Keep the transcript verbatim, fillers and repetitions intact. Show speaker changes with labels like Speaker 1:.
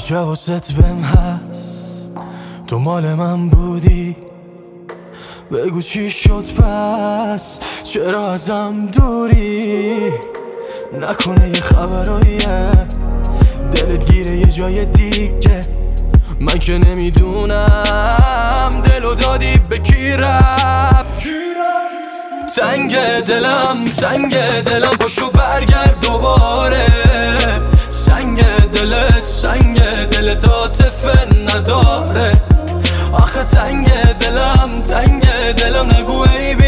Speaker 1: جا واسط بهم هست، تو مال من بودی، بگو چی شد پس، چرا ازم دوری؟ نکنه یه خبراییه دلت گیره یه جای دیگه، من که نمیدونم دلو دادی به کی رفت. تنگ دلم تنگ دلم پاشو برگرد دوباره، سنگ دلت سنگ دلت عاطفه نداره. آخه تنگ دلم تنگ دلم نگو ای